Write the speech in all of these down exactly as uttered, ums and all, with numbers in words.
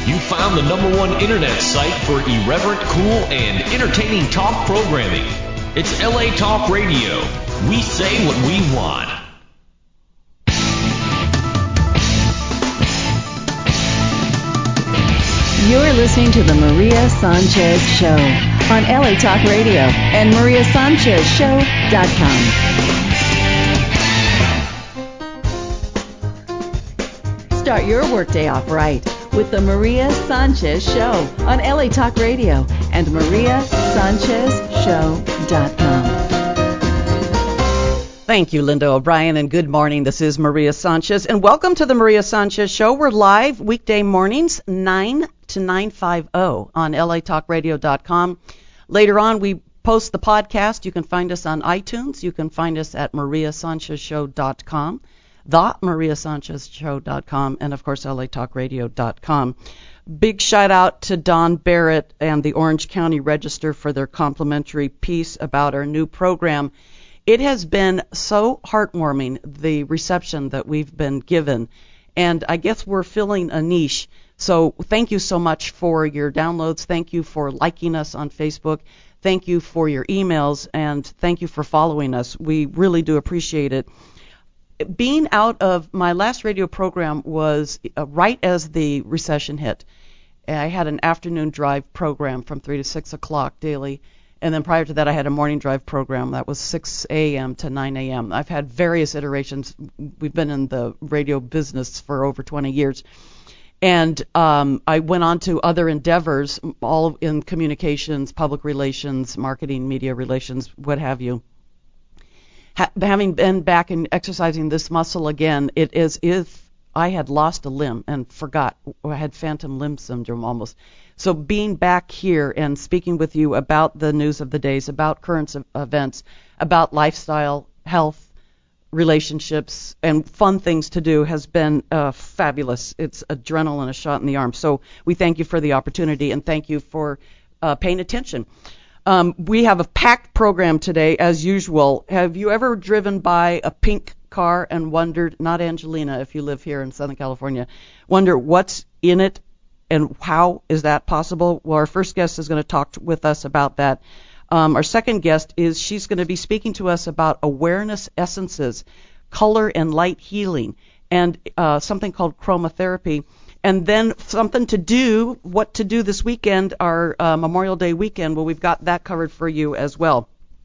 You found the number one internet site for irreverent, cool, and entertaining talk programming. It's L A Talk Radio. We say what we want. You're listening to the Maria Sanchez Show on L A Talk Radio and Maria Sanchez Show dot com. Start your workday off right with the Maria Sanchez Show on L A Talk Radio and Maria Sanchez Show dot com. Thank you, Linda O'Brien, and good morning. This is Maria Sanchez, and welcome to the Maria Sanchez Show. We're live weekday mornings, nine to nine fifty on L A Talk Radio dot com. Later on, we post the podcast. You can find us on iTunes. You can find us at Maria Sanchez Show dot com, the Maria Sanchez Show dot com, and, of course, L A Talk Radio dot com. Big shout out to Don Barrett and the Orange County Register for their complimentary piece about our new program. It has been so heartwarming, the reception that we've been given, and I guess we're filling a niche. So thank you so much for your downloads. Thank you for liking us on Facebook. Thank you for your emails, and thank you for following us. We really do appreciate it. Being out of my last radio program was uh, right as the recession hit. I had an afternoon drive program from three to six o'clock daily. And then prior to that, I had a morning drive program that was six a.m. to nine a.m. I've had various iterations. We've been in the radio business for over twenty years. And um, I went on to other endeavors, all in communications, public relations, marketing, media relations, what have you. Ha- having been back and exercising this muscle again, it is if I had lost a limb and forgot. I had phantom limb syndrome almost. So being back here and speaking with you about the news of the days, about current events, about lifestyle, health, relationships, and fun things to do has been uh, fabulous. It's adrenaline, a shot in the arm. So we thank you for the opportunity, and thank you for uh, paying attention. Um, we have a packed program today, as usual. Have you ever driven by a pink car and wondered, not Angelina, if you live here in Southern California, wonder what's in it? And how is that possible? Well, our first guest is going to talk with us about that. Um, our second guest is she's going to be speaking to us about awareness essences, color and light healing, and uh, something called chromotherapy. And then something to do, what to do this weekend, our uh, Memorial Day weekend. Well, we've got that covered for you as well.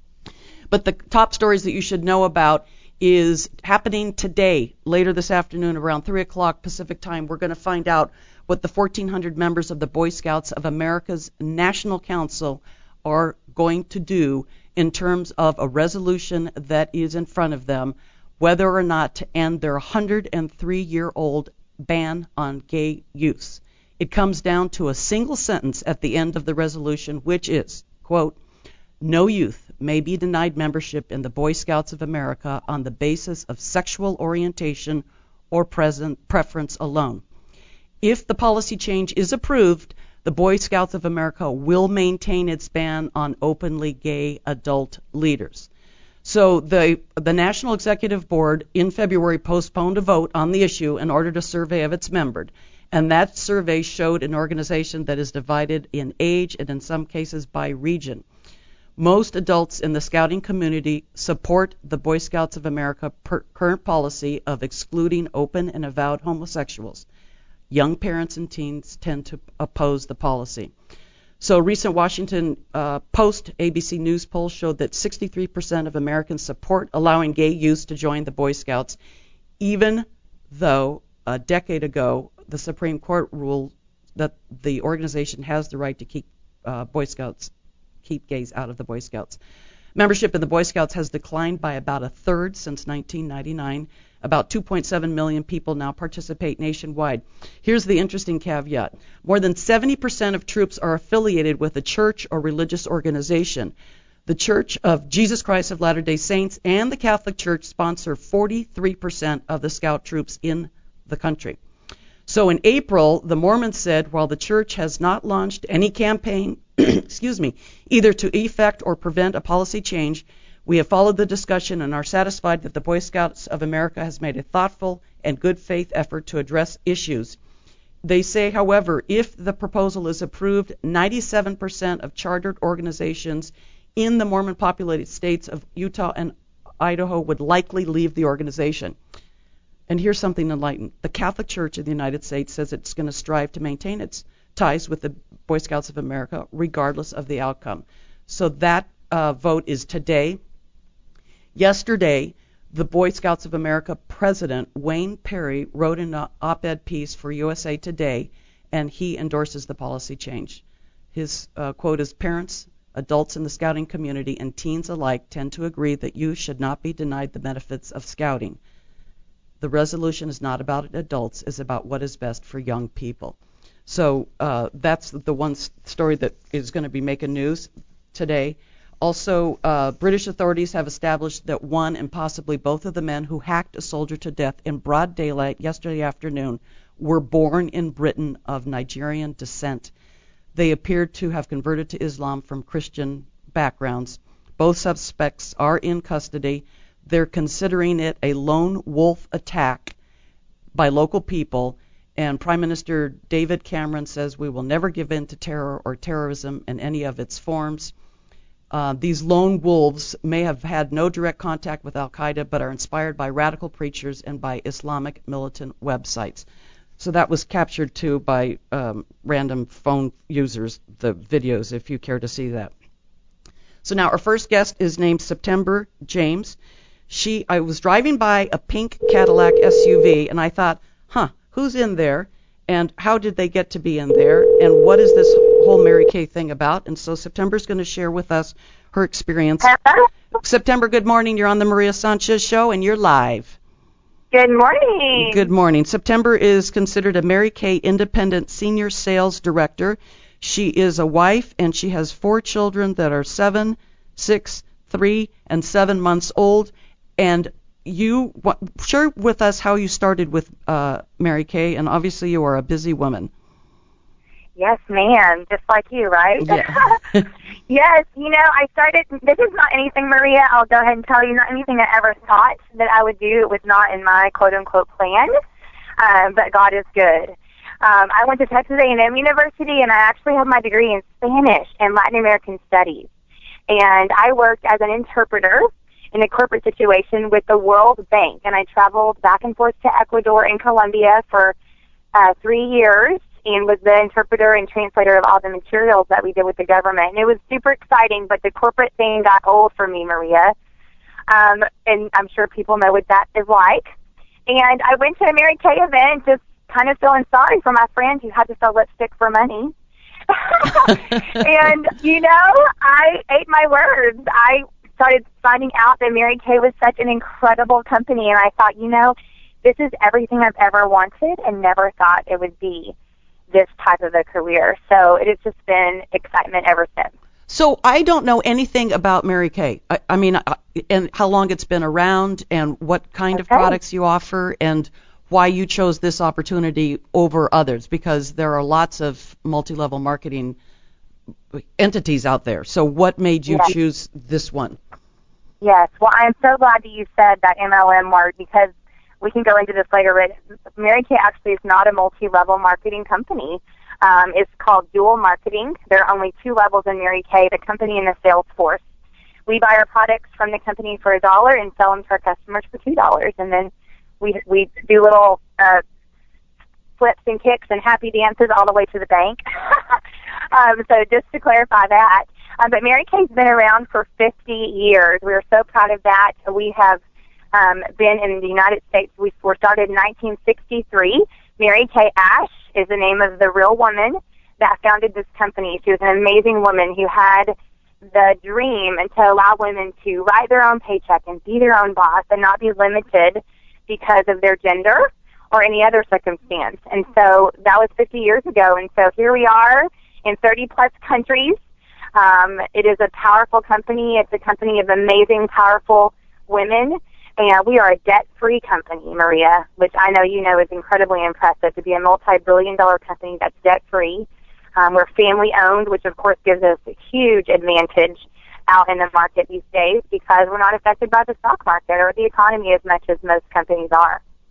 But the top stories that you should know about is happening today, later this afternoon, around three o'clock Pacific time. We're going to find out what the fourteen hundred members of the Boy Scouts of America's National Council are going to do in terms of a resolution that is in front of them, whether or not to end their one hundred three year old ban on gay use. It comes down to a single sentence at the end of the resolution, which is, quote, "No youth may be denied membership in the Boy Scouts of America on the basis of sexual orientation or present preference alone. If the policy change is approved, the Boy Scouts of America will maintain its ban on openly gay adult leaders." So the the National Executive Board in February postponed a vote on the issue in order to survey of its members, and that survey showed an organization that is divided in age and in some cases by region. Most adults in the scouting community support the Boy Scouts of America per current policy of excluding open and avowed homosexuals. Young parents and teens tend to oppose the policy. So recent Washington uh, Post A B C News poll showed that sixty-three percent of Americans support allowing gay youth to join the Boy Scouts, even though a decade ago the Supreme Court ruled that the organization has the right to keep uh, Boy Scouts, keep gays out of the Boy Scouts. Membership in the Boy Scouts has declined by about a third since nineteen ninety-nine. About two point seven million people now participate nationwide. Here's the interesting caveat. More than seventy percent of troops are affiliated with a church or religious organization. The Church of Jesus Christ of Latter-day Saints and the Catholic Church sponsor forty-three percent of the Scout troops in the country. So in April, the Mormons said, while the church has not launched any campaign, excuse me, either to effect or prevent a policy change, we have followed the discussion and are satisfied that the Boy Scouts of America has made a thoughtful and good faith effort to address issues They say, however, if the proposal is approved, ninety-seven percent of chartered organizations in the Mormon-populated states of Utah and Idaho would likely leave the organization. And here's something enlightened. The Catholic Church of the United States says it's going to strive to maintain its ties with the Boy Scouts of America, regardless of the outcome. So that uh, vote is today. Yesterday, the Boy Scouts of America president, Wayne Perry, wrote an op-ed piece for U S A Today, and he endorses the policy change. His uh, quote is, "Parents, adults in the scouting community, and teens alike tend to agree that youth should not be denied the benefits of scouting. The resolution is not about adults, it's about what is best for young people." So uh, that's the one story that is going to be making news today. Also, uh, British authorities have established that one and possibly both of the men who hacked a soldier to death in broad daylight yesterday afternoon were born in Britain of Nigerian descent. They appeared to have converted to Islam from Christian backgrounds. Both suspects are in custody. They're considering it a lone wolf attack by local people, and Prime Minister David Cameron says we will never give in to terror or terrorism in any of its forms. Uh, these lone wolves may have had no direct contact with al-Qaeda, but are inspired by radical preachers and by Islamic militant websites. So that was captured, too, by um, random phone users, the videos, if you care to see that. So now our first guest is named September James. She, I was driving by a pink Cadillac S U V, and I thought, huh, who's in there, and how did they get to be in there, and what is this whole Mary Kay thing about? And so September's going to share with us her experience. Hello? September, good morning. You're on the Maria Sanchez Show, and you're live. Good morning. Good morning. September is considered a Mary Kay Independent Senior Sales Director. She is a wife, and she has four children that are seven, six, three, and seven months old. And you what, share with us how you started with uh, Mary Kay, and obviously you are a busy woman. Yes, ma'am. Just like you, right? Yeah. Yes. You know, I started. This is not anything, Maria. I'll go ahead and tell you, not anything I ever thought that I would do. It was not in my quote unquote plan. Um, but God is good. Um, I went to Texas A and M University, and I actually have my degree in Spanish and Latin American Studies. And I worked as an interpreter in a corporate situation with the World Bank, and I traveled back and forth to Ecuador and Colombia for uh, three years and was the interpreter and translator of all the materials that we did with the government. And it was super exciting, but the corporate thing got old for me, Maria, um, and I'm sure people know what that is like. And I went to a Mary Kay event just kind of feeling sorry for my friends who had to sell lipstick for money. And, you know, I ate my words. I started finding out that Mary Kay was such an incredible company, and I thought, you know, this is everything I've ever wanted and never thought it would be this type of a career. So it has just been excitement ever since. So I don't know anything about Mary Kay. I, I mean, uh, and how long it's been around and what kind okay. of products you offer and why you chose this opportunity over others, because there are lots of multi-level marketing entities out there. So what made you yes. choose this one? Yes. Well, I'm so glad that you said that M L M word, because we can go into this later, but Mary Kay actually is not a multi-level marketing company. Um, it's called dual marketing. There are only two levels in Mary Kay, the company and the sales force. We buy our products from the company for a dollar and sell them to our customers for two dollars. And then we we do little uh, flips and kicks and happy dances all the way to the bank. um, so just to clarify that. Um, but Mary Kay's been around for fifty years. We are so proud of that. We have um, been in the United States. We were started in nineteen sixty-three. Mary Kay Ash is the name of the real woman that founded this company. She was an amazing woman who had the dream and to allow women to write their own paycheck and be their own boss and not be limited because of their gender or any other circumstance. And so that was fifty years ago. And so here we are in thirty plus countries. Um, it is a powerful company. It's a company of amazing, powerful women. And we are a debt-free company, Maria, which I know you know is incredibly impressive to be a multi-billion dollar company that's debt-free. Um, we're family-owned, which, of course, gives us a huge advantage out in the market these days because we're not affected by the stock market or the economy as much as most companies are.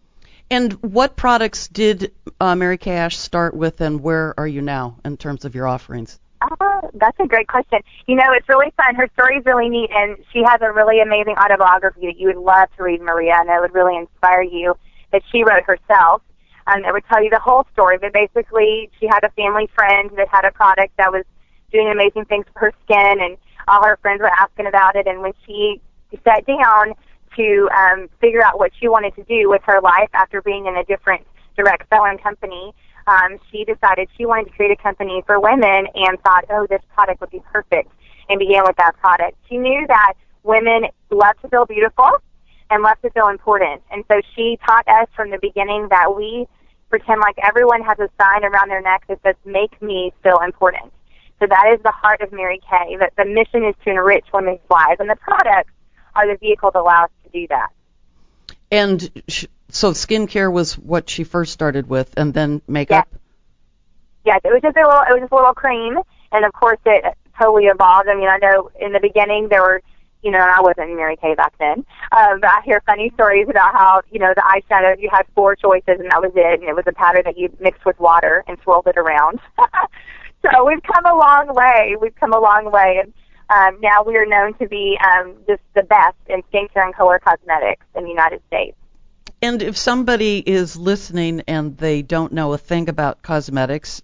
And what products did uh, Mary Kay Ash start with, and where are you now in terms of your offerings? Oh, that's a great question. You know, it's really fun. Her story's really neat, and she has a really amazing autobiography that you would love to read, Maria, and it would really inspire you, that she wrote herself. Um, it would tell you the whole story, but basically she had a family friend that had a product that was doing amazing things for her skin, and all her friends were asking about it, and when she sat down to um, figure out what she wanted to do with her life after being in a different direct selling company, um, she decided she wanted to create a company for women and thought, oh, this product would be perfect, and began with that product. She knew that women love to feel beautiful and love to feel important, and so she taught us from the beginning that we pretend like everyone has a sign around their neck that says, make me feel important. So that is the heart of Mary Kay, that the mission is to enrich women's lives, and the products are the vehicle that allow us to do that. And sh- so skincare was what she first started with, and then makeup? Yes, yes, it was just a little, it was just a little cream, and of course it totally evolved. I mean, I know in the beginning there were, you know, I wasn't Mary Kay back then, um, but I hear funny stories about how, you know, the eyeshadow, you had four choices and that was it, and it was a powder that you mixed with water and swirled it around. So we've come a long way. We've come a long way, and um, now we are known to be um, just the best in skincare and color cosmetics in the United States. And if somebody is listening and they don't know a thing about cosmetics,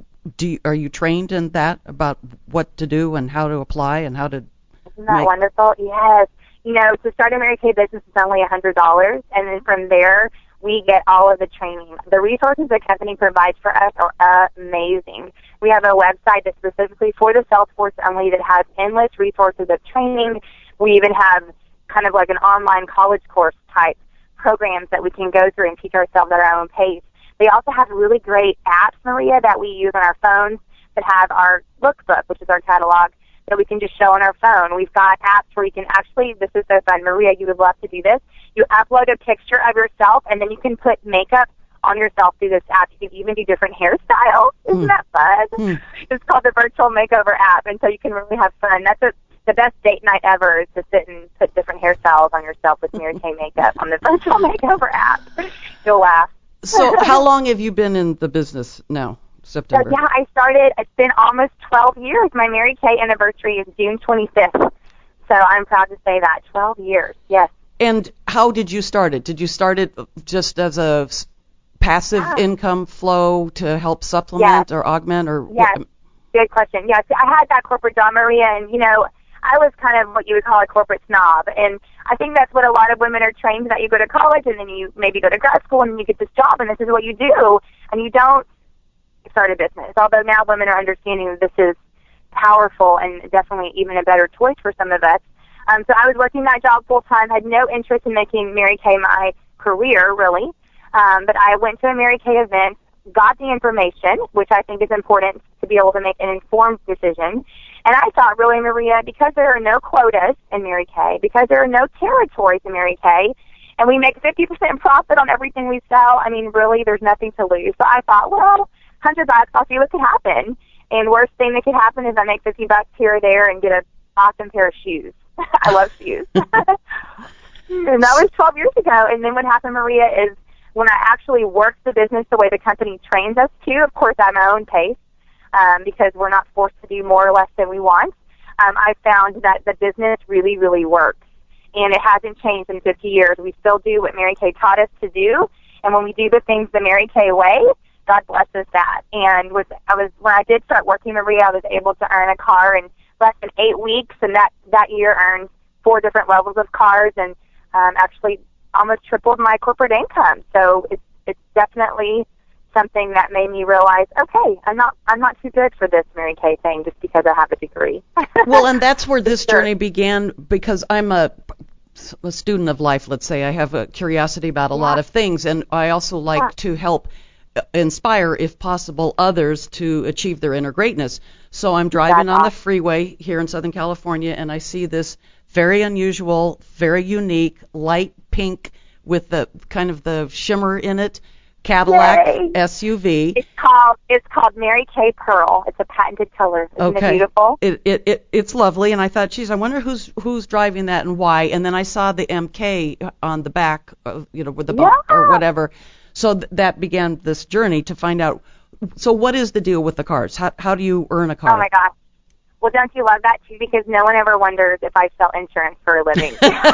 do you, are you trained in that, about what to do and how to apply and how to Isn't that make... wonderful? Yes. You know, to start a Mary Kay business is only one hundred dollars, and then from there we get all of the training. The resources the company provides for us are amazing. We have a website that's specifically for the sales force only that has endless resources of training. We even have kind of like an online college course type programs that we can go through and teach ourselves at our own pace. They also have really great apps, Maria, that we use on our phones that have our lookbook, which is our catalog, that we can just show on our phone. We've got apps where you can actually, this is so fun, Maria, you would love to do this. You upload a picture of yourself, and then you can put makeup on yourself through this app. You can even do different hairstyles. Isn't mm. that fun? Mm. It's called the Virtual Makeover app, and so you can really have fun. That's a, the best date night ever, is to sit and put different hairstyles on yourself with Mary Kay makeup on the Virtual Makeover app. You'll laugh. So how long have you been in the business now? September. So, yeah, I started, it's been almost twelve years. My Mary Kay anniversary is June twenty-fifth. So I'm proud to say that. twelve years, yes. And how did you start it? Did you start it just as a passive ah. income flow to help supplement yes. or augment? Or yes, what? Good question. Yes, I had that corporate job, Maria, and, you know, I was kind of what you would call a corporate snob. And I think that's what a lot of women are trained, that you go to college and then you maybe go to grad school and then you get this job and this is what you do. And you don't start a business, although now women are understanding that this is powerful and definitely even a better choice for some of us. Um, so I was working that job full-time, had no interest in making Mary Kay my career, really, um, but I went to a Mary Kay event, got the information, which I think is important to be able to make an informed decision, and I thought, really, Maria, because there are no quotas in Mary Kay, because there are no territories in Mary Kay, and we make fifty percent profit on everything we sell, I mean, really, there's nothing to lose. So I thought, well, one hundred bucks, I'll see what could happen. And worst thing that could happen is I make fifty bucks here or there and get an awesome pair of shoes. I love shoes. And that was twelve years ago. And then what happened, Maria, is when I actually worked the business the way the company trains us to, of course, at my own pace, um, because we're not forced to do more or less than we want, um, I found that the business really, really works. And it hasn't changed in fifty years. We still do what Mary Kay taught us to do. And when we do the things the Mary Kay way, God bless us that. And with, I was when I did start working, Maria, I was able to earn a car in less than eight weeks, and that, that year earned four different levels of cars and um, actually almost tripled my corporate income. So it's it's definitely something that made me realize, okay, I'm not I'm not too good for this Mary Kay thing just because I have a degree. Well, and that's where this sure. journey began, because I'm a a student of life, let's say. I have a curiosity about a yeah. lot of things, and I also like yeah. to help inspire, if possible, others to achieve their inner greatness. So I'm driving That's on awesome. the freeway here in Southern California, and I see this very unusual, very unique, light pink with the kind of the shimmer in it Cadillac Yay. S U V. It's called it's called Mary Kay Pearl. It's a patented color. Isn't Okay. it beautiful? It, it it it's lovely, and I thought, geez, I wonder who's who's driving that and why. And then I saw the M K on the back, uh, you know, with the bump Yeah. or whatever. So th- that began this journey to find out. So what is the deal with the cars? How how do you earn a car? Oh my gosh. Well, don't you love that too? Because no one ever wonders if I sell insurance for a living,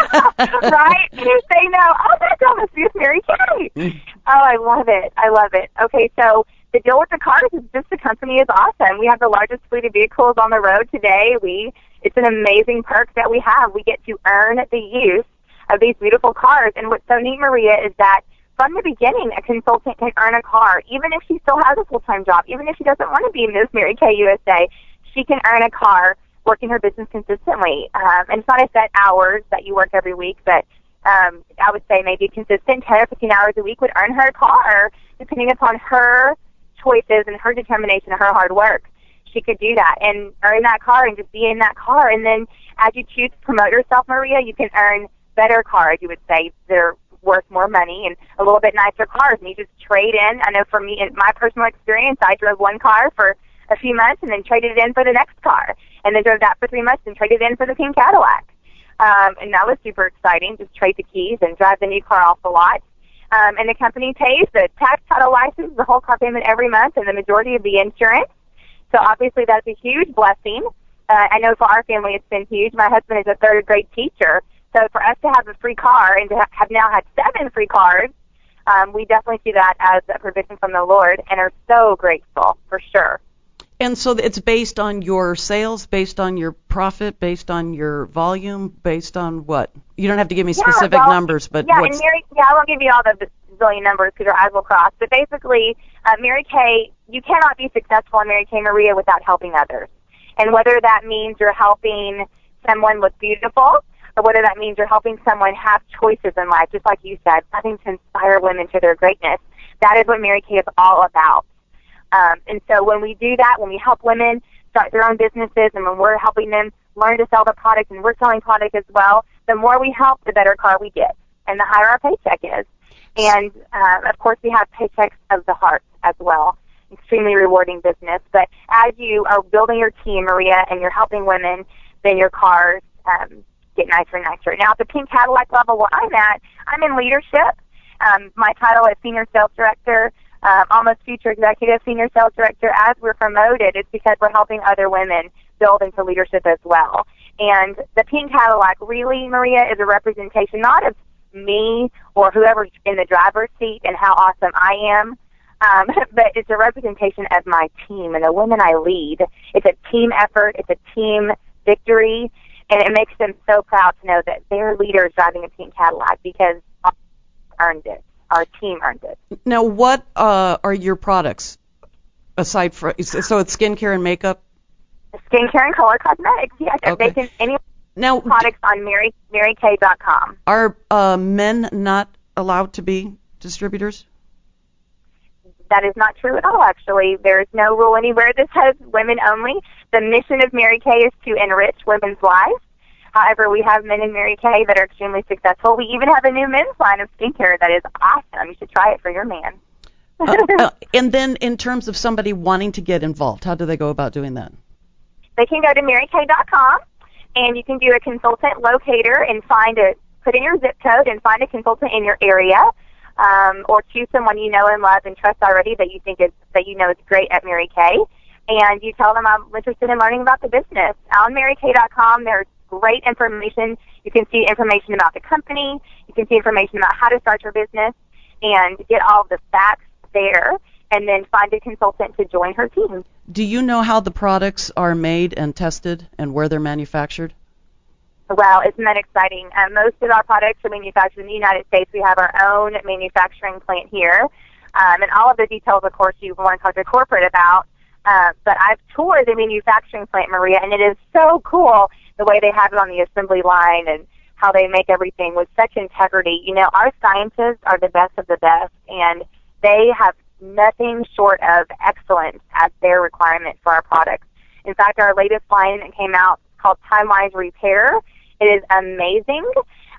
right? They know. Oh, that girl must be with Mary Kay. Oh, I love it. I love it. Okay, so the deal with the cars is just the company is awesome. We have the largest fleet of vehicles on the road today. We it's an amazing perk that we have. We get to earn the use of these beautiful cars. And what's so neat, Maria, is that from the beginning, a consultant can earn a car, even if she still has a full-time job, even if she doesn't want to be Miz Mary Kay U S A. She can earn a car working her business consistently. Um, and it's not a set hours that you work every week, but um, I would say maybe consistent ten or fifteen hours a week would earn her a car, depending upon her choices and her determination and her hard work. She could do that and earn that car and just be in that car. And then as you choose to promote yourself, Maria, you can earn better cars, you would say. They're worth more money and a little bit nicer cars. And you just trade in. I know for me, in my personal experience, I drove one car for a few months and then traded it in for the next car, and then drove that for three months and traded it in for the pink Cadillac. Um, and that was super exciting, just trade the keys and drive the new car off the lot. Um, and the company pays the tax, title, license, the whole car payment every month, and the majority of the insurance. So obviously that's a huge blessing. Uh, I know for our family it's been huge. My husband is a third grade teacher, so for us to have a free car and to ha- have now had seven free cars, um, we definitely see that as a provision from the Lord and are so grateful, for sure. And so it's based on your sales, based on your profit, based on your volume, based on what? You don't have to give me specific yeah, well, numbers, but yeah, what's... and Mary, yeah, I won't give you all the zillion numbers because your eyes will cross. But basically, uh, Mary Kay, you cannot be successful in Mary Kay Maria without helping others. And whether that means you're helping someone look beautiful, or whether that means you're helping someone have choices in life, just like you said, having to inspire women to their greatness, that is what Mary Kay is all about. Um, and so when we do that, when we help women start their own businesses and when we're helping them learn to sell the product and we're selling product as well, the more we help, the better car we get and the higher our paycheck is. And, uh, of course, we have paychecks of the heart as well. Extremely rewarding business. But as you are building your team, Maria, and you're helping women, then your cars um, get nicer and nicer. Now, at the pink Cadillac level where I'm at, I'm in leadership. Um, my title is Senior Sales Director. Um, almost future executive senior sales director. As we're promoted, it's because we're helping other women build into leadership as well. And the pink Cadillac really, Maria, is a representation not of me or whoever's in the driver's seat and how awesome I am, um, but it's a representation of my team and the women I lead. It's a team effort. It's a team victory, and it makes them so proud to know that their leader is driving a pink Cadillac because I earned it. Our team earned it. Now, what uh, are your products aside from, so it's skincare and makeup? Skincare and color cosmetics, yes. Okay. They can, any now, products on Mary, Mary Kay dot com. Are uh, men not allowed to be distributors? That is not true at all, actually. There is no rule anywhere that says women only. The mission of Mary Kay is to enrich women's lives. However, we have men in Mary Kay that are extremely successful. We even have a new men's line of skincare that is awesome. You should try it for your man. uh, uh, and then in terms of somebody wanting to get involved, how do they go about doing that? They can go to Mary Kay dot com, and you can do a consultant locator and find a, put in your zip code and find a consultant in your area, um, or choose someone you know and love and trust already that you think is, that you know is great at Mary Kay. And you tell them I'm interested in learning about the business. On Mary Kay dot com, there's great information. You can see information about the company. You can see information about how to start your business and get all of the facts there, and then find a consultant to join her team. Do you know how the products are made and tested and where they're manufactured? Well, isn't that exciting? Uh, most of our products are manufactured in the United States. We have our own manufacturing plant here. Um, and all of the details, of course, you want to talk to corporate about. Uh, but I've toured the manufacturing plant, Maria, and it is so cool the way they have it on the assembly line and how they make everything with such integrity. You know, our scientists are the best of the best, and they have nothing short of excellence as their requirement for our products. In fact, our latest line that came out called Time Wise Repair. It is amazing.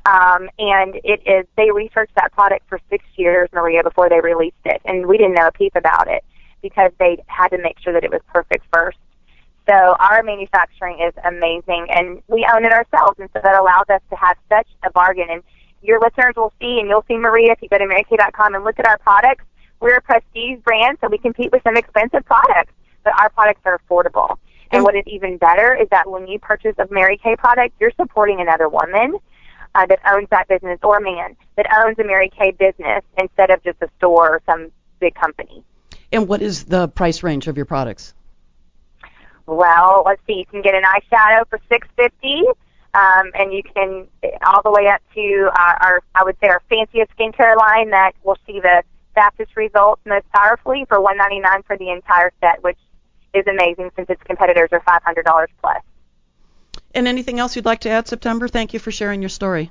Um, and it is, they researched that product for six years, Maria, before they released it. And we didn't know a peep about it because they had to make sure that it was perfect first. So our manufacturing is amazing, and we own it ourselves, and so that allows us to have such a bargain. And your listeners will see, and you'll see, Maria, if you go to Mary Kay dot com and look at our products, we're a prestige brand, so we compete with some expensive products, but our products are affordable. And what is even better is that when you purchase a Mary Kay product, you're supporting another woman uh, that owns that business, or man that owns a Mary Kay business instead of just a store or some big company. And what is the price range of your products? Well, let's see. You can get an eyeshadow for six fifty, um, and you can all the way up to our, our, I would say, our fanciest skincare line that will see the fastest results most powerfully for one ninety-nine for the entire set, which is amazing since its competitors are five hundred dollars plus. And anything else you'd like to add, September? Thank you for sharing your story.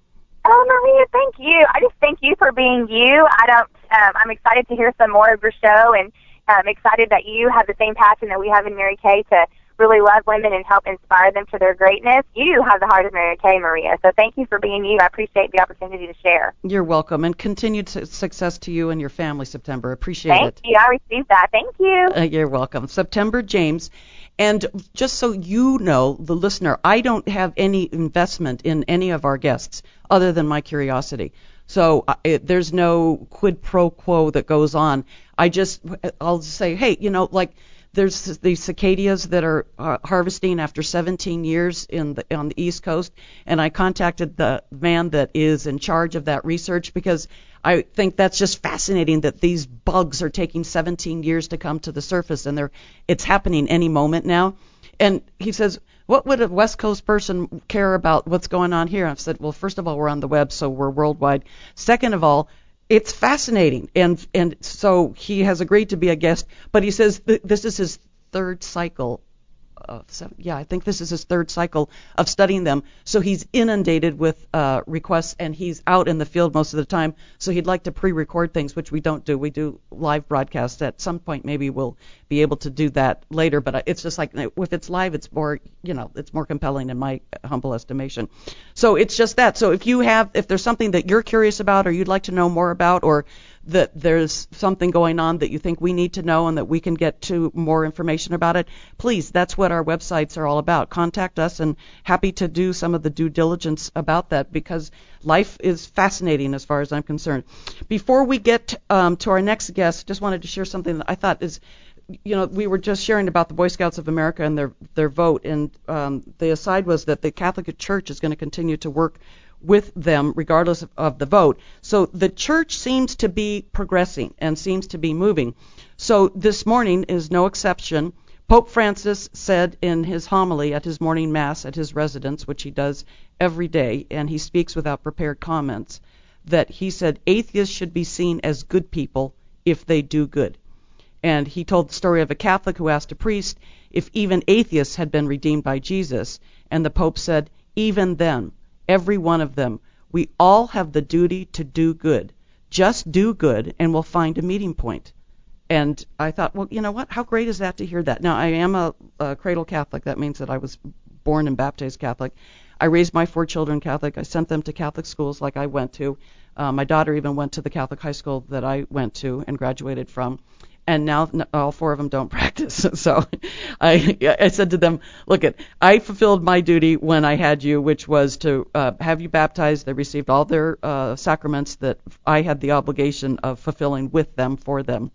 Oh, Maria, thank you. I just thank you for being you. I don't. Um, I'm excited to hear some more of your show, and I'm excited that you have the same passion that we have in Mary Kay to really love women and help inspire them to their greatness. You have the heart of Mary Kay, Maria. So thank you for being you. I appreciate the opportunity to share. You're welcome, and continued su- success to you and your family, September. Appreciate thank it. Thank you. I received that. Thank you. Uh, you're welcome. September James. And just so you know, the listener, I don't have any investment in any of our guests other than my curiosity. So uh, it, there's no quid pro quo that goes on. I just, I'll say, hey, you know, like there's these cicadas that are uh, harvesting after seventeen years in the, on the East Coast, and I contacted the man that is in charge of that research because I think that's just fascinating that these bugs are taking seventeen years to come to the surface, and they're it's happening any moment now. And he says, what would a West Coast person care about what's going on here? I've said, well, first of all, we're on the web, so we're worldwide. Second of all, it's fascinating. And and so he has agreed to be a guest, but he says th- this is his third cycle. Uh, seven, yeah, I think this is his third cycle of studying them. So he's inundated with uh, requests, and he's out in the field most of the time. So he'd like to pre-record things, which we don't do. We do live broadcasts. At some point, maybe we'll be able to do that later. But it's just like if it's live, it's more, you know, it's more compelling in my humble estimation. So it's just that. So if you have, if there's something that you're curious about, or you'd like to know more about, or that there's something going on that you think we need to know and that we can get to more information about it, please, that's what our websites are all about. Contact us, and happy to do some of the due diligence about that because life is fascinating as far as I'm concerned. Before we get um, to our next guest, just wanted to share something that I thought is, you know, we were just sharing about the Boy Scouts of America and their, their vote, and um, the aside was that the Catholic Church is going to continue to work with them regardless of, of the vote. So the church seems to be progressing and seems to be moving. So this morning is no exception. Pope Francis said in his homily at his morning mass at his residence, which he does every day, and he speaks without prepared comments, that he said atheists should be seen as good people if they do good. And he told the story of a Catholic who asked a priest if even atheists had been redeemed by Jesus, and the Pope said, even then, every one of them, we all have the duty to do good. Just do good, and we'll find a meeting point. And I thought, well, you know what? How great is that to hear that? Now, I am a, a cradle Catholic. That means that I was born and baptized Catholic. I raised my four children Catholic. I sent them to Catholic schools like I went to. Uh, my daughter even went to the Catholic high school that I went to and graduated from. And now all four of them don't practice. So I, I said to them, look, it, I fulfilled my duty when I had you, which was to uh, have you baptized. They received all their uh, sacraments that I had the obligation of fulfilling with them for them.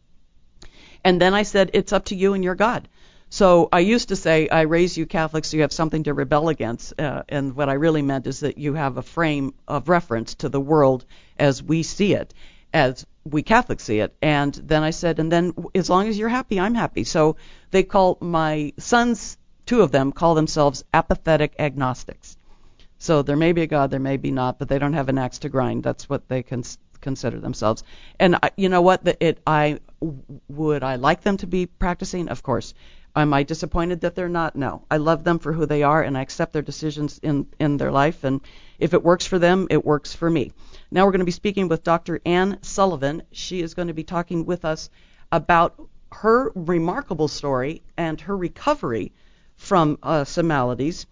And then I said, it's up to you and your God. So I used to say, I raise you Catholics so you have something to rebel against. Uh, and what I really meant is that you have a frame of reference to the world as we see it, as we Catholics see it. And then I said, and then as long as you're happy, I'm happy. So they call my sons, two of them, call themselves apathetic agnostics. So there may be a God, there may be not, but they don't have an axe to grind. That's what they can consider themselves. And I, you know what? The, it, I would I like them to be practicing? Of course. Am I disappointed that they're not? No. I love them for who they are, and I accept their decisions in, in their life. And if it works for them, it works for me. Now we're going to be speaking with Doctor Anne Sullivan. She is going to be talking with us about her remarkable story and her recovery from uh, some maladies.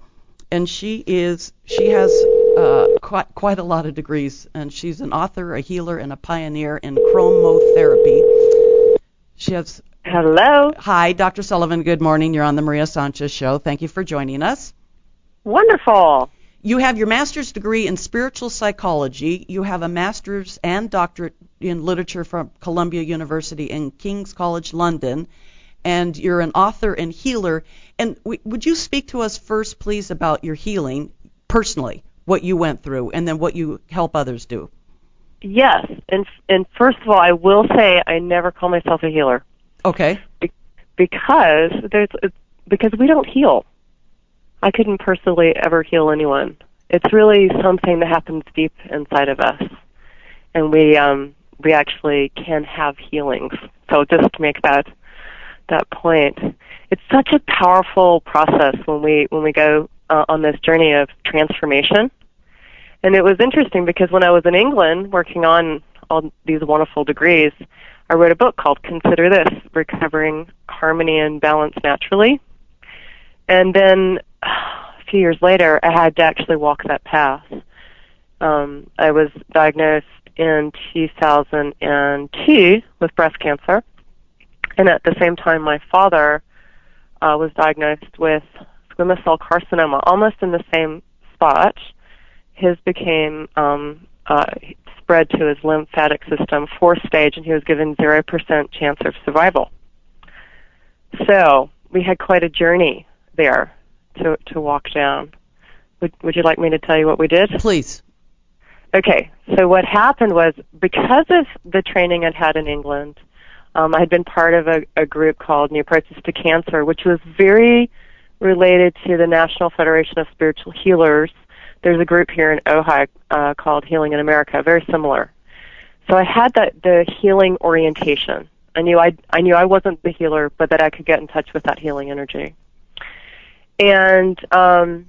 and she is she has uh, quite quite a lot of degrees, and she's an author, a healer, and a pioneer in chromotherapy. She has. Hello. Hi, Doctor Sullivan. Good morning. You're on the Maria Sanchez Show. Thank you for joining us. Wonderful. You have your master's degree in spiritual psychology. You have a master's and doctorate in literature from Columbia University and King's College London, and you're an author and healer. And w- would you speak to us first, please, about your healing personally, what you went through, and then what you help others do? Yes, and and first of all, I will say I never call myself a healer. Okay. Be- because there's because we don't heal. I couldn't personally ever heal anyone. It's really something that happens deep inside of us, and we um, we actually can have healings. So just to make that that point, it's such a powerful process when we when we go uh, on this journey of transformation. And it was interesting because when I was in England working on all these wonderful degrees, I wrote a book called Consider This: Recovering Harmony and Balance Naturally. And then a few years later, I had to actually walk that path. Um, I was diagnosed in two thousand two with breast cancer, and at the same time, my father uh, was diagnosed with squamous cell carcinoma, almost in the same spot. His became um, uh, spread to his lymphatic system, fourth stage, and he was given zero percent chance of survival. So we had quite a journey there to to walk down. Would Would you like me to tell you what we did? Please. Okay. So what happened was, because of the training I'd had in England, um, I had been part of a, a group called New Approaches to Cancer, which was very related to the National Federation of Spiritual Healers. There's a group here in Ojai uh, called Healing in America, very similar. So I had that the healing orientation. I knew I I knew I wasn't the healer, but that I could get in touch with that healing energy. And um,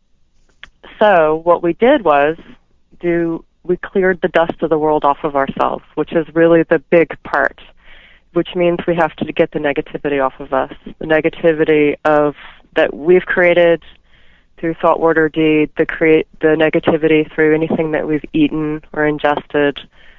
so what we did was do we cleared the dust of the world off of ourselves, which is really the big part, which means we have to get the negativity off of us, the negativity of that we've created through thought, word, or deed, the create the negativity through anything that we've eaten or ingested,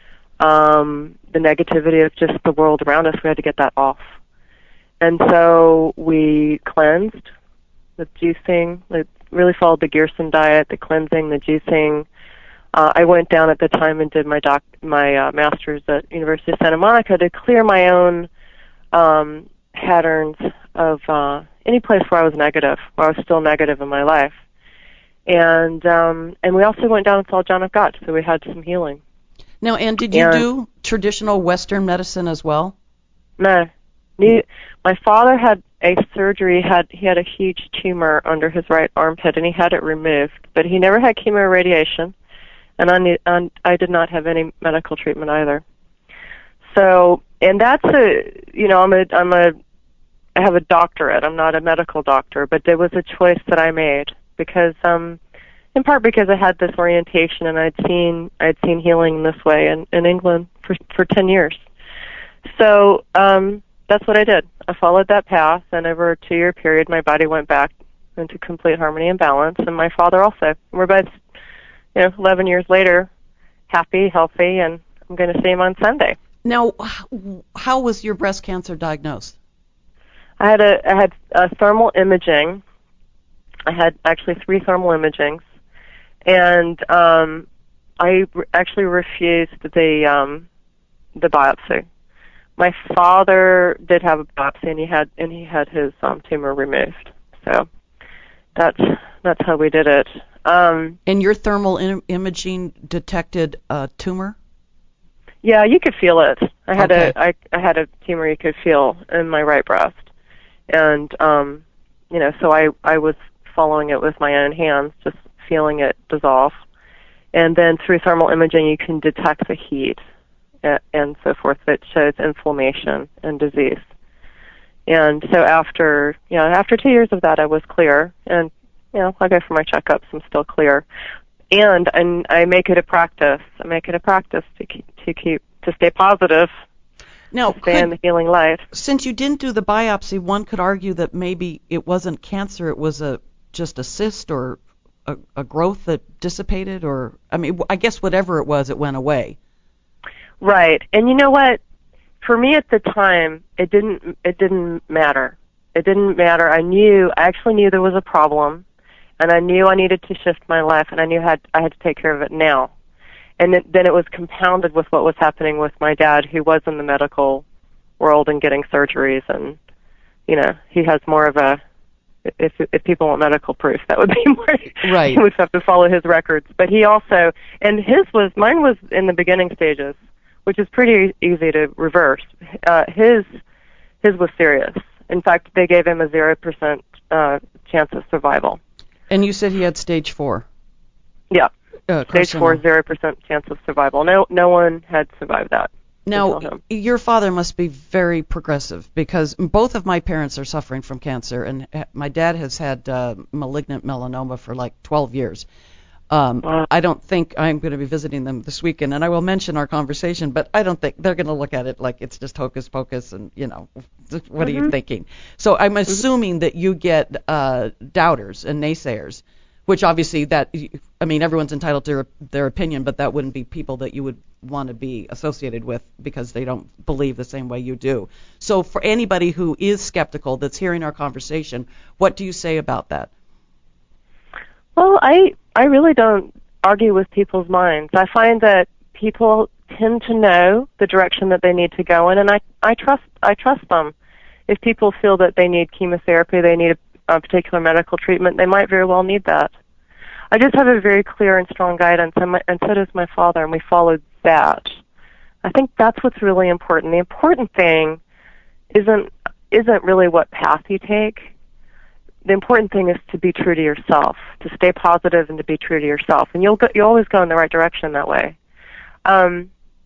um, the negativity of just the world around us. We had to get that off, and so we cleansed with juicing. We really followed the Gerson diet, the cleansing, the juicing. Uh, I went down at the time and did my doc, my uh, master's at University of Santa Monica to clear my own um, patterns of uh, any place where I was negative, where I was still negative in my life. And um, and we also went down and saw John of God, so we had some healing. Now, and did you and, do traditional Western medicine as well? No. Me, my father had a surgery, had he had a huge tumor under his right armpit, and he had it removed, but he never had chemo or radiation, and I, need, and I did not have any medical treatment either. So, and that's a, you know, I'm a, I'm a, I have a doctorate. I'm not a medical doctor, but there was a choice that I made because, um, in part because I had this orientation and I'd seen, I'd seen healing this way in, in England for, for ten years. So, um, that's what I did. I followed that path, and over a two-year period, my body went back into complete harmony and balance, and my father also. We're both, you know, eleven years later, happy, healthy, and I'm going to see him on Sunday. Now, how was your breast cancer diagnosed? I had a I had a thermal imaging. I had actually three thermal imagings, and um, I re- actually refused the um, the biopsy. My father did have a biopsy, and he had and he had his um, tumor removed. So that's that's how we did it. Um, and your thermal im- imaging detected a tumor? Yeah, you could feel it. I had okay. a I, I had a tumor you could feel in my right breast, and um, you know, so I I was following it with my own hands, just feeling it dissolve, and then through thermal imaging you can detect the heat and, and so forth that shows inflammation and disease. And so after you know after two years of that, I was clear, and you know I go for my checkups. I'm still clear. And and I make it a practice. I make it a practice to keep to keep to stay positive. Now, to stay could, in the healing light. Since you didn't do the biopsy, one could argue that maybe it wasn't cancer; it was a just a cyst or a, a growth that dissipated, or I mean, I guess whatever it was, it went away. Right. And you know what? For me at the time, it didn't it didn't matter. It didn't matter. I knew I actually knew there was a problem, and I knew I needed to shift my life, and I knew I had I had to take care of it now. And it, then it was compounded with what was happening with my dad, who was in the medical world and getting surgeries, and you know, he has more of a if if people want medical proof, that would be more right. He would have to follow his records. But he also, and his was mine was in the beginning stages, which is pretty easy to reverse. Uh, his his was serious. In fact, they gave him a zero percent uh, chance of survival. And you said he had stage four. Yeah, uh, stage four, zero percent chance of survival. No, no one had survived that. Now, your father must be very progressive, because both of my parents are suffering from cancer, and my dad has had uh, malignant melanoma for like twelve years. Um, wow. I don't think I'm going to be visiting them this weekend, and I will mention our conversation, but I don't think they're going to look at it like it's just hocus pocus and, you know, what mm-hmm. are you thinking? So I'm assuming mm-hmm. that you get uh, doubters and naysayers, which obviously that, I mean, everyone's entitled to their opinion, but that wouldn't be people that you would want to be associated with because they don't believe the same way you do. So for anybody who is skeptical that's hearing our conversation, what do you say about that? Well, I I really don't argue with people's minds. I find that people tend to know the direction that they need to go in, and I, I trust I trust them. If people feel that they need chemotherapy, they need a, a particular medical treatment, they might very well need that. I just have a very clear and strong guidance, and, my, and so does my father, and we followed that. I think that's what's really important. The important thing isn't isn't really what path you take. The important thing is to be true to yourself, to stay positive and to be true to yourself, and you'll go, you always go in the right direction that way. Um,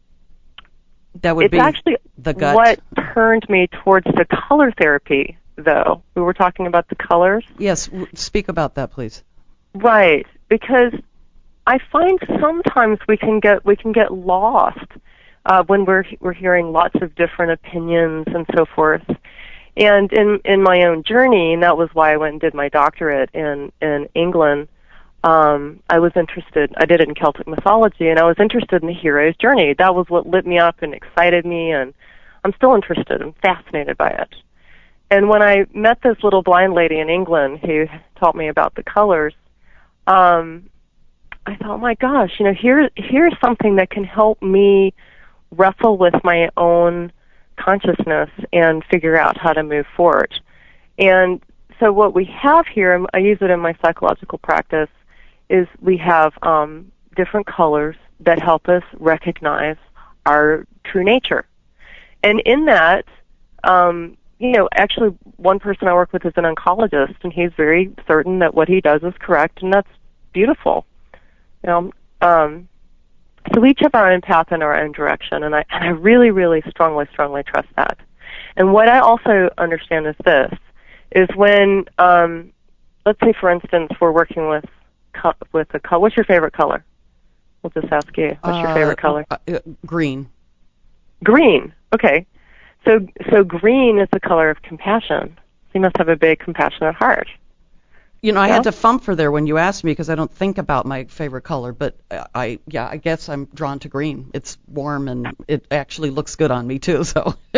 that would it's be actually the gut. What turned me towards the color therapy, though. We were talking about the colors. Yes, speak about that, please. Right, because I find sometimes we can get we can get lost uh, when we're we're hearing lots of different opinions and so forth. And in in my own journey, and that was why I went and did my doctorate in in England, um, I was interested. I did it in Celtic mythology, and I was interested in the hero's journey. That was what lit me up and excited me, and I'm still interested and fascinated by it. And when I met this little blind lady in England who taught me about the colors, um, I thought, oh my gosh, you know, here here's something that can help me wrestle with my own consciousness and figure out how to move forward. And so what we have here, I use it in my psychological practice, is we have um, different colors that help us recognize our true nature. And in that, um, you know, actually one person I work with is an oncologist, and he's very certain that what he does is correct, and that's beautiful. You know, um, so we each have our own path in our own direction, and I, and I really, really strongly, strongly trust that. And what I also understand is this, is when, um, let's say, for instance, we're working with co- with a color. What's your favorite color? We'll just ask you. What's your uh, favorite color? Uh, uh, green. Green. Okay. So, so green is the color of compassion. So you must have a big, compassionate heart. You know, I yeah? had to thumper there when you asked me because I don't think about my favorite color, but I, yeah, I guess I'm drawn to green. It's warm and it actually looks good on me too. So, so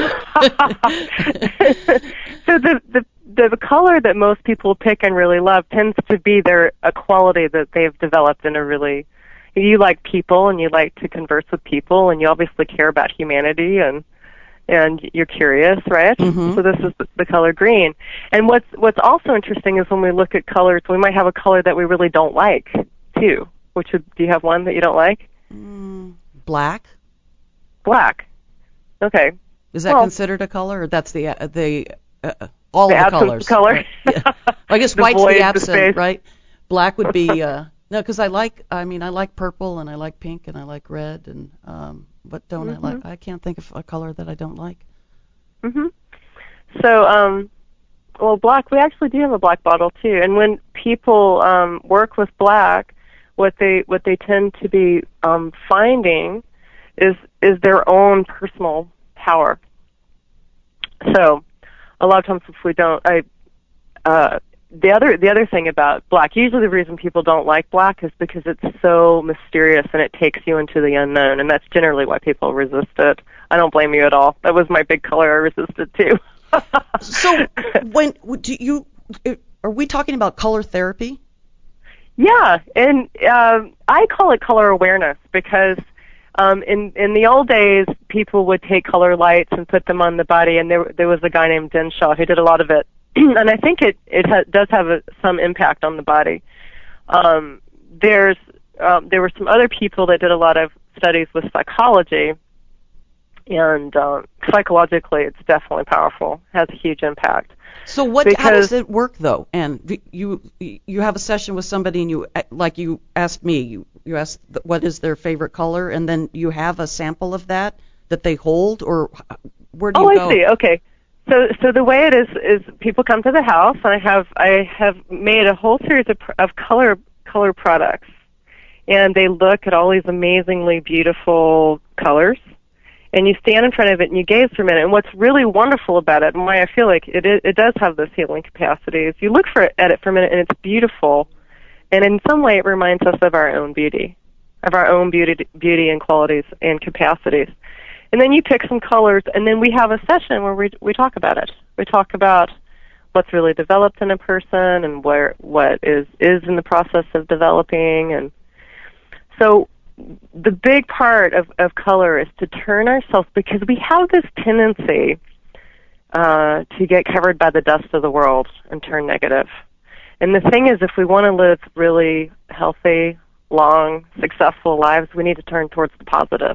the, the the color that most people pick and really love tends to be their a quality that they've developed in a really. You like people and you like to converse with people and you obviously care about humanity and. And you're curious, right? Mm-hmm. So this is the color green. And what's what's also interesting is when we look at colors, we might have a color that we really don't like, too. Which would, do you have one that you don't like? Mm, black. Black. Okay. Is that well, considered a color, or that's the uh, the uh, all the of the absence colors? Of color. Right. Yeah. Well, I guess the white's void, the absent, the right? Black would be uh, no, because I like. I mean, I like purple and I like pink and I like red and um, what don't mm-hmm. I like? I can't think of a color that I don't like. Mhm. So, um, well, black. We actually do have a black bottle too. And when people um, work with black, what they what they tend to be um, finding is is their own personal power. So, a lot of times if we don't, I uh, the other the other thing about black, usually the reason people don't like black is because it's so mysterious and it takes you into the unknown, and that's generally why people resist it. I don't blame you at all. That was my big color I resisted too. So, when do you are we talking about color therapy? Yeah, and um, I call it color awareness because um, in in the old days, people would take color lights and put them on the body, and there there was a guy named Denshaw who did a lot of it. And I think it it ha- does have a, some impact on the body. Um, there's um, there were some other people that did a lot of studies with psychology, and uh, psychologically, it's definitely powerful. Has a huge impact. So what? Because, how does it work though? And you you have a session with somebody, and you like you asked me, you you asked what is their favorite color, and then you have a sample of that that they hold, or where do you oh, go? Oh, I see. Okay. So, so the way it is is people come to the house, and I have I have made a whole series of of color color products, and they look at all these amazingly beautiful colors, and you stand in front of it and you gaze for a minute. And what's really wonderful about it, and why I feel like it it, it does have this healing capacity, is you look for it, at it for a minute, and it's beautiful, and in some way it reminds us of our own beauty, of our own beauty beauty and qualities and capacities. And then you pick some colors, and then we have a session where we we talk about it. We talk about what's really developed in a person and where what is is in the process of developing. And so the big part of, of color is to turn ourselves, because we have this tendency uh, to get covered by the dust of the world and turn negative. And the thing is, if we want to live really healthy, long, successful lives, we need to turn towards the positive.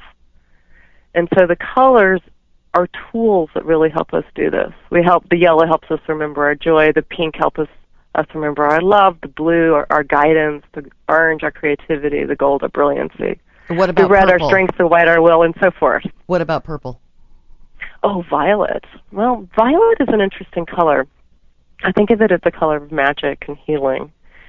And so the colors are tools that really help us do this. We help. The yellow helps us remember our joy. The pink helps us, us remember our love. The blue, our, our guidance. The orange, our creativity. The gold, our brilliancy. What about the red, purple? Our strength. The white, our will, and so forth. What about purple? Oh, violet. Well, violet is an interesting color. I think of it as the color of magic and healing.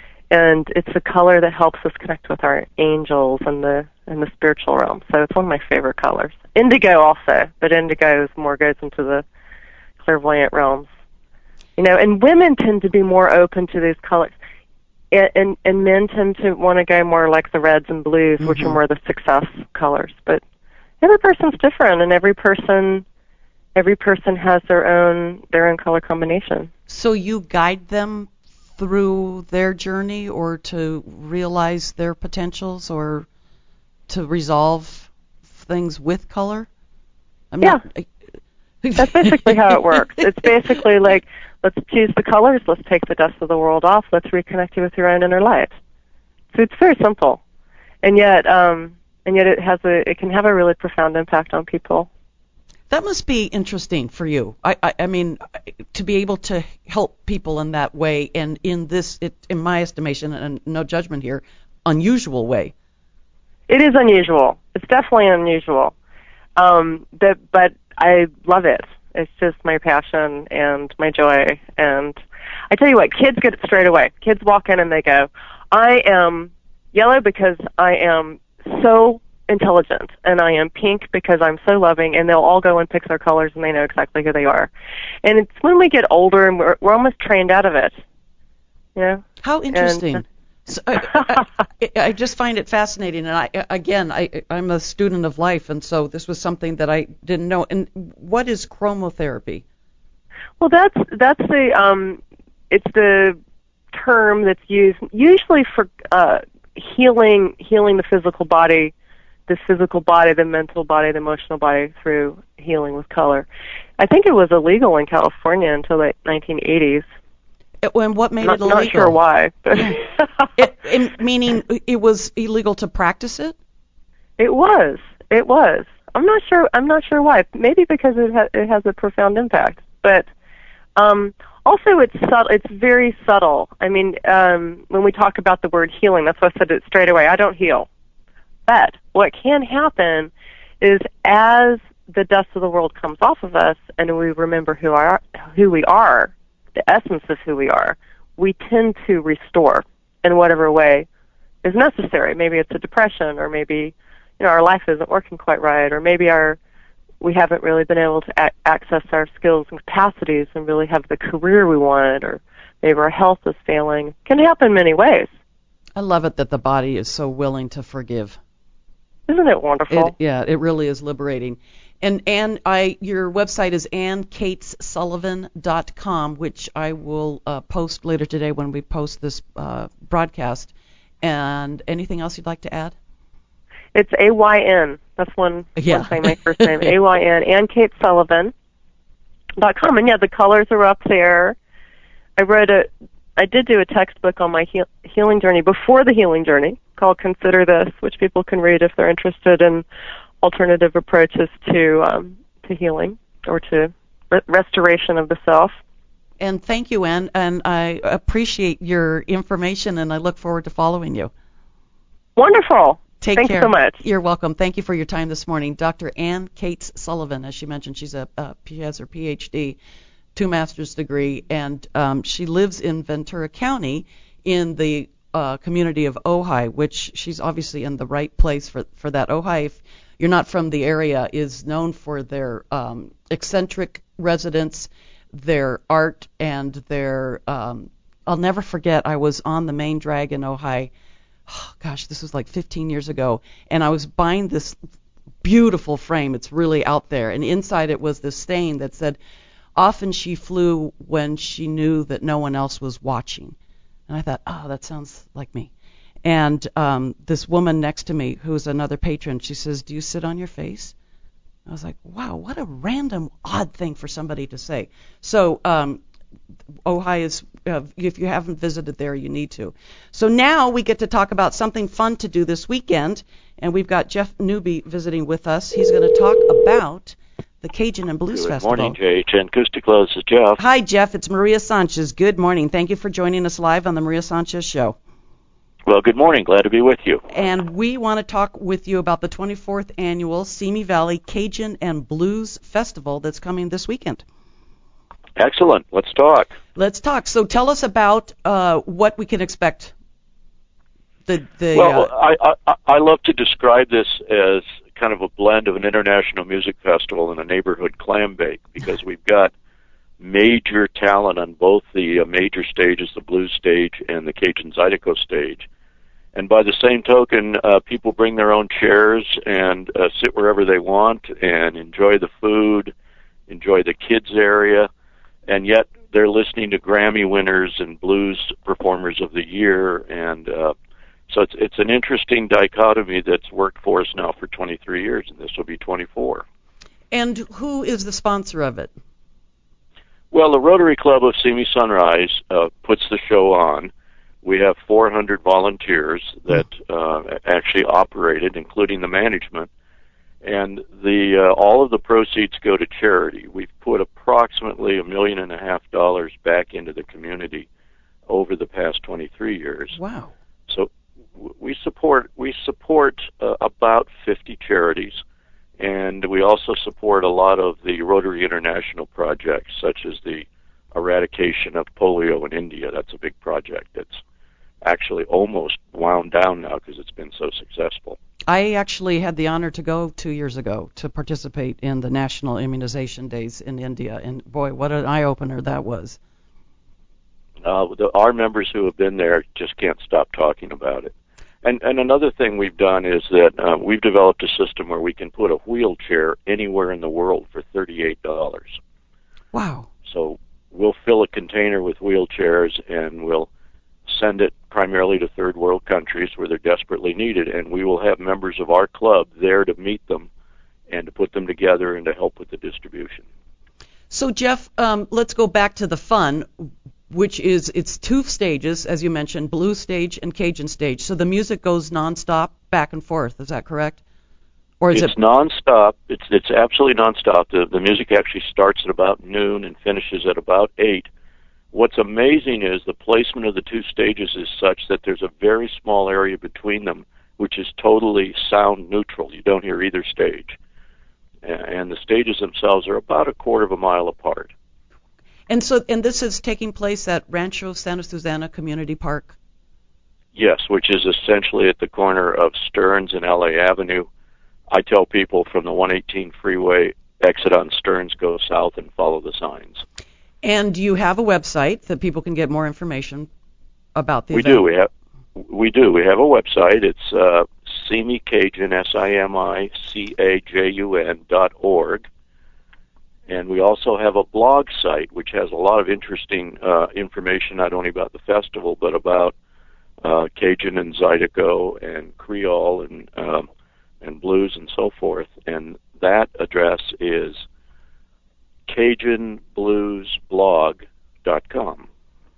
And it's a color that helps us connect with our angels and the and the spiritual realm. So it's one of my favorite colors. Indigo also, but indigo is more goes into the clairvoyant realms. You know, and women tend to be more open to these colors, and and, and men tend to want to go more like the reds and blues, mm-hmm. which are more the success colors. But every person's different, and every person every person has their own their own color combination. So you guide them through their journey, or to realize their potentials, or to resolve things with color? I'm yeah. Not, I, That's basically how it works. It's basically like, let's choose the colors, let's take the dust of the world off, let's reconnect you with your own inner light. So it's very simple. And yet, um, and yet it has a, it can have a really profound impact on people. That must be interesting for you. I, I, I mean, to be able to help people in that way, and in this, it, in my estimation, and no judgment here, unusual way. It is unusual. It's definitely unusual. Um, but, but I love it. It's just my passion and my joy. And I tell you what, kids get it straight away. Kids walk in and they go, I am yellow because I am so intelligent, and I am pink because I'm so loving, and they'll all go and pick their colors, and they know exactly who they are. And it's when we get older and we're, we're almost trained out of it. You know? How interesting. And, so, I, I, I just find it fascinating, and I again, I, I'm a student of life, and so this was something that I didn't know. And what is chromotherapy? Well, that's that's the um, it's the term that's used usually for uh, healing healing the physical body, the physical body, the mental body, the emotional body through healing with color. I think it was illegal in California until the nineteen eighties. And what made not, it illegal? Not sure why. But it, it, meaning it was illegal to practice it? It was. It was. I'm not sure. I'm not sure why. Maybe because it, ha- it has a profound impact. But um, also, it's subtle. It's very subtle. I mean, um, when we talk about the word healing, that's why I said it straight away. I don't heal. But what can happen is, as the dust of the world comes off of us, and we remember who are who we are. The essence of who we are, we tend to restore in whatever way is necessary. Maybe it's a depression, or maybe, you know, our life isn't working quite right, or maybe our we haven't really been able to a- access our skills and capacities and really have the career we wanted, or maybe our health is failing. It can happen many ways. I love it that the body is so willing to forgive. Isn't it wonderful? It, yeah, it really is liberating. And Ann, I your website is ann cates sullivan dot com, which I will uh, post later today when we post this uh, broadcast. And anything else you'd like to add? It's A Y N. That's one, yeah. one thing, my first name. A Y N, ann cates sullivan dot com. And yeah, the colors are up there. I wrote a, I did do a textbook on my heal, healing journey before the healing journey called Consider This, which people can read if they're interested in alternative approaches to um, to healing or to re- restoration of the self. And thank you, Ann, and I appreciate your information, and I look forward to following you. Wonderful. Take Thanks care. so much. You're welcome. Thank you for your time this morning. Doctor Ann Cates Sullivan, as she mentioned, she's a, a she has her P H D, two master's degree, and um, she lives in Ventura County in the uh, community of Ojai, which she's obviously in the right place for, for that. Ojai, if you're not from the area, is known for their um, eccentric residents, their art, and their, um, I'll never forget, I was on the main drag in Ojai, oh, gosh, this was like fifteen years ago, and I was buying this beautiful frame. It's really out there, and inside it was this stain that said, often she flew when she knew that no one else was watching. And I thought, oh, that sounds like me. And um, this woman next to me, who's another patron, she says, do you sit on your face? I was like, wow, what a random, odd thing for somebody to say. So um, Ojai is, uh, if you haven't visited there, you need to. So now we get to talk about something fun to do this weekend, and we've got Jeff Newby visiting with us. He's going to talk about the Cajun and Blues Good Festival. Good morning, Jay. Chancusta, this is Jeff. Hi, Jeff. It's Maria Sanchez. Good morning. Thank you for joining us live on the Maria Sanchez Show. Well, good morning. Glad to be with you. And we want to talk with you about the twenty-fourth Annual Simi Valley Cajun and Blues Festival that's coming this weekend. Excellent. Let's talk. Let's talk. So tell us about uh, what we can expect. The, the, well, uh, I, I, I love to describe this as kind of a blend of an international music festival and a neighborhood clam bake, because we've got major talent on both the uh, major stages, the blues stage and the Cajun Zydeco stage. And by the same token, uh, people bring their own chairs and uh, sit wherever they want and enjoy the food, enjoy the kids area, and yet they're listening to Grammy winners and blues performers of the year. And uh, so it's it's an interesting dichotomy that's worked for us now for twenty-three years, and this will be twenty-four. And who is the sponsor of it? Well, the Rotary Club of Simi Sunrise uh, puts the show on. We have four hundred volunteers that uh, actually operate it, including the management. And the uh, all of the proceeds go to charity. We've put approximately a million and a half dollars back into the community over the past twenty-three years. Wow! So we support we support uh, about fifty charities, and we also support a lot of the Rotary International projects, such as the eradication of polio in India. That's a big project that's actually almost wound down now because it's been so successful. I actually had the honor to go two years ago to participate in the National Immunization Days in India, and boy, what an eye-opener that was. Uh, the, our members who have been there just can't stop talking about it. And, and another thing we've done is that uh, we've developed a system where we can put a wheelchair anywhere in the world for thirty-eight dollars. Wow. So we'll fill a container with wheelchairs and we'll send it primarily to third world countries where they're desperately needed, and we will have members of our club there to meet them and to put them together and to help with the distribution. So, Jeff, um, let's go back to the fun, which is it's two stages, as you mentioned, blues stage and Cajun stage. So the music goes nonstop, back and forth. Is that correct? Or is it's it nonstop. It's it's absolutely nonstop. The the music actually starts at about noon and finishes at about eight. What's amazing is the placement of the two stages is such that there's a very small area between them, which is totally sound neutral. You don't hear either stage. And the stages themselves are about a quarter of a mile apart. And so, and this is taking place at Rancho Santa Susana Community Park? Yes, which is essentially at the corner of Stearns and L A Avenue. I tell people from the one eighteen freeway, exit on Stearns, go south and follow the signs. And you have a website that people can get more information about the we event. do. We have. We do. We have a website. It's uh, Simi Cajun, S I M I C A J U N dot org. And we also have a blog site which has a lot of interesting uh, information, not only about the festival, but about uh, Cajun and Zydeco and Creole and um, and blues and so forth. And that address is Cajun Blues Blog dot com.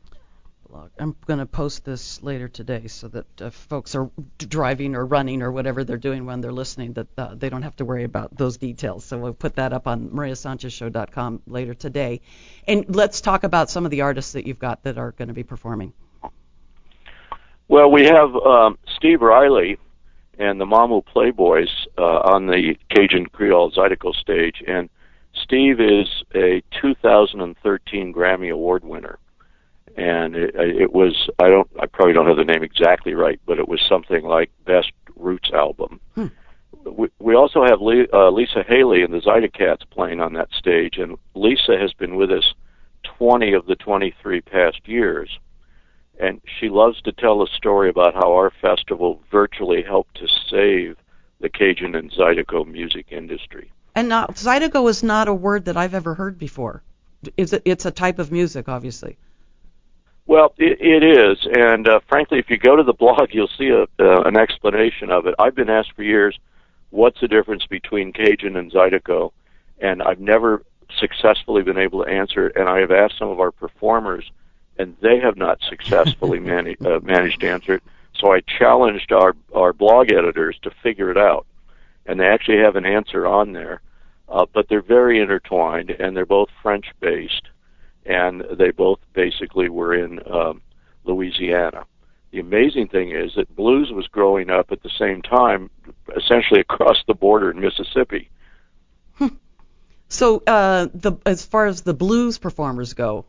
I'm going to post this later today so that uh, folks are driving or running or whatever they're doing when they're listening, that uh, they don't have to worry about those details. So we'll put that up on Maria Sanchez Show dot com later today. And let's talk about some of the artists that you've got that are going to be performing. Well, we have um, Steve Riley and the Mamu Playboys uh, on the Cajun Creole Zydeco stage. And Steve is a two thousand thirteen Grammy Award winner. And it, it was, I don't, I probably don't have the name exactly right, but it was something like Best Roots Album. Hmm. We, we also have Le, uh, Lisa Haley and the Zydecats playing on that stage, and Lisa has been with us twenty of the twenty-three past years, and she loves to tell a story about how our festival virtually helped to save the Cajun and Zydeco music industry. And now, Zydeco is not a word that I've ever heard before. Is it, it's a type of music, obviously. Well, it, it is, and uh, frankly, if you go to the blog, you'll see a, uh, an explanation of it. I've been asked for years, what's the difference between Cajun and Zydeco, and I've never successfully been able to answer it, and I have asked some of our performers, and they have not successfully mani- uh, managed to answer it, so I challenged our, our blog editors to figure it out, and they actually have an answer on there, uh, but they're very intertwined, and they're both French-based. And they both basically were in um, Louisiana. The amazing thing is that blues was growing up at the same time, essentially across the border in Mississippi. Hmm. So, uh, the as far as the blues performers go,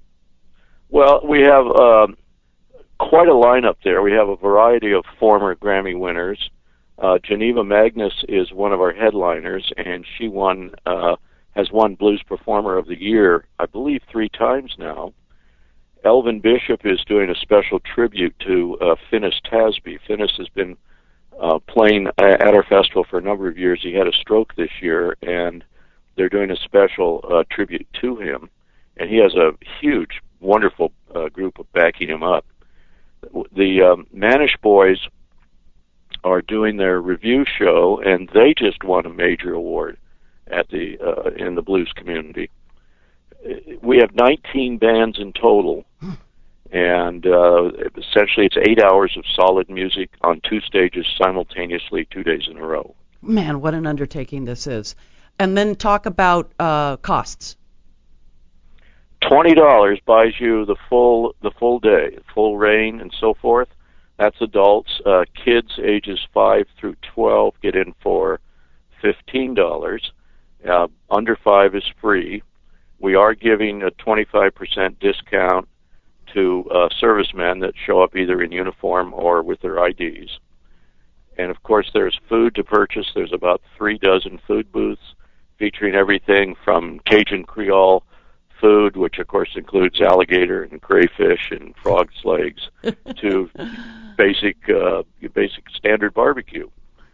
well, we have um, quite a lineup there. We have a variety of former Grammy winners. Uh, Geneva Magnus is one of our headliners, and she won. Uh, has won Blues Performer of the Year, I believe, three times now. Elvin Bishop is doing a special tribute to uh, Finis Tasby. Finis has been uh, playing at our festival for a number of years. He had a stroke this year, and they're doing a special uh, tribute to him. And he has a huge, wonderful uh, group of backing him up. The um, Manish Boys are doing their review show, and they just won a major award at the uh, in the blues community. We have nineteen bands in total, and uh, essentially it's eight hours of solid music on two stages simultaneously, two days in a row. Man, what an undertaking this is. And then talk about uh, costs. Twenty dollars buys you the full the full day, full reign and so forth. That's adults. Uh, kids ages five through twelve get in for fifteen dollars. Uh, under five is free. We are giving a twenty-five percent discount to uh, servicemen that show up either in uniform or with their I Ds. And of course, there's food to purchase. There's about three dozen food booths featuring everything from Cajun Creole food, which of course includes alligator and crayfish and frog's legs, to basic, uh, basic standard barbecue.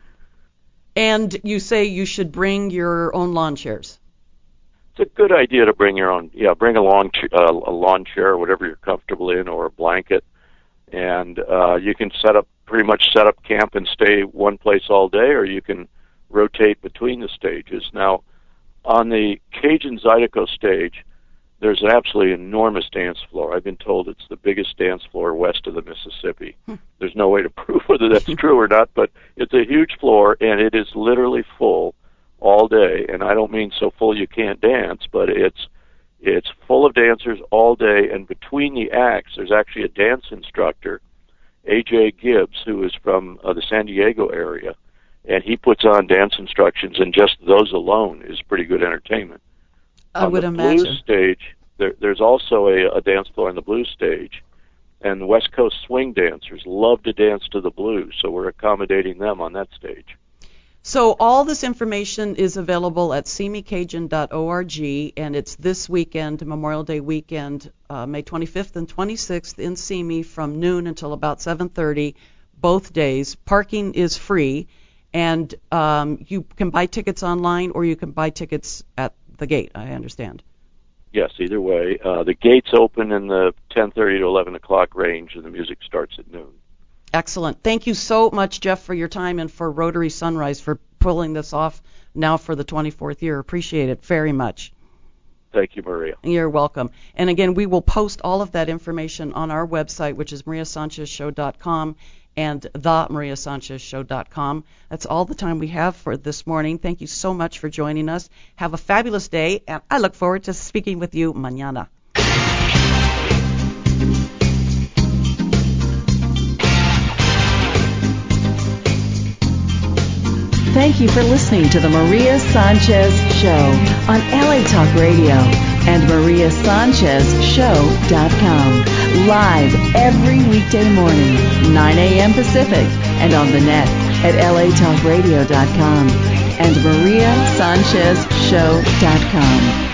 And you say you should bring your own lawn chairs. It's a good idea to bring your own. Yeah, bring a lawn ch- uh, a lawn chair, whatever you're comfortable in, or a blanket, and uh, you can set up pretty much set up camp and stay one place all day, or you can rotate between the stages. Now, on the Cajun Zydeco stage, there's an absolutely enormous dance floor. I've been told it's the biggest dance floor west of the Mississippi. Hmm. There's no way to prove whether that's true or not, but it's a huge floor, and it is literally full all day. And I don't mean so full you can't dance, but it's it's full of dancers all day, and between the acts, there's actually a dance instructor, A J Gibbs, who is from uh, the San Diego area, and he puts on dance instructions, and just those alone is pretty good entertainment. I on would the imagine. blues stage, there, there's also a, a dance floor on the blues stage, and the West Coast swing dancers love to dance to the blues, so we're accommodating them on that stage. So all this information is available at see me cajun dot org, and it's this weekend, Memorial Day weekend, uh, May twenty-fifth and twenty-sixth in Simi from noon until about seven thirty, both days. Parking is free, and um, you can buy tickets online or you can buy tickets at the gate, I understand. Yes, either way. Uh, the gates open in the ten thirty to eleven o'clock range, and the music starts at noon. Excellent. Thank you so much, Jeff, for your time and for Rotary Sunrise for pulling this off now for the twenty-fourth year. Appreciate it very much. Thank you, Maria. You're welcome. And again, we will post all of that information on our website, which is maria sanchez show dot com and the maria sanchez show dot com. That's all the time we have for this morning. Thank you so much for joining us. Have a fabulous day, and I look forward to speaking with you mañana. Thank you for listening to the Maria Sanchez Show on L A Talk Radio and maria sanchez show dot com. Live every weekday morning, nine a.m. Pacific, and on the net at L A talk radio dot com and maria sanchez show dot com.